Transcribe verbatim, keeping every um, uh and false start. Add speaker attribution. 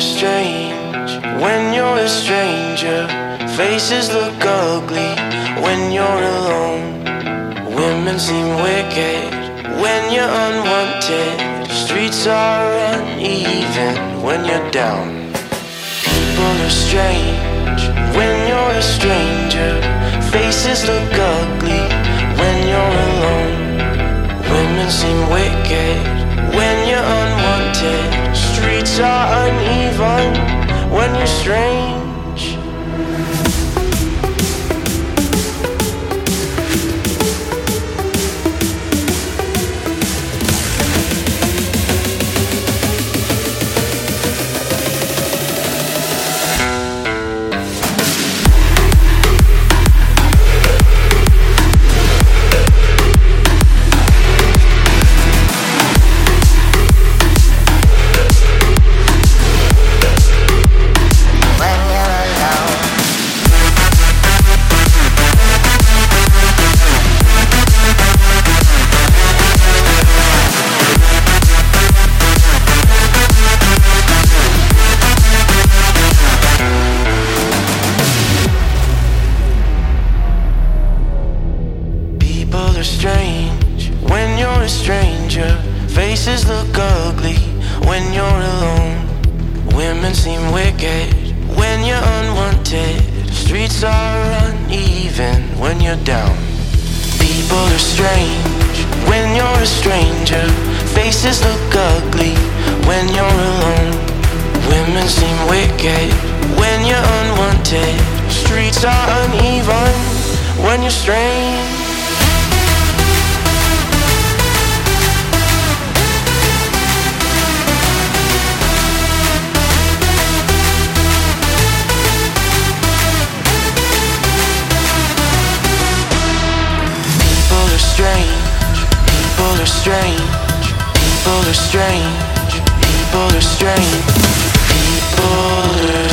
Speaker 1: strange when you're a stranger. Faces look ugly when you're alone. Women seem wicked when you're unwanted. Streets are uneven when you're down. People are strange when you're a stranger. Faces look ugly when you're alone. Women seem wicked when you're unwanted. Streets are uneven when you're strange. Strange when you're a stranger. Faces look ugly when you're alone. Women seem wicked when you're unwanted. Streets are uneven when you're down. People are strange when you're a stranger. Faces look ugly when you're alone. Women seem wicked when you're unwanted. Streets are uneven when you're strange. Strange, people are strange, people are strange, people are strange, people are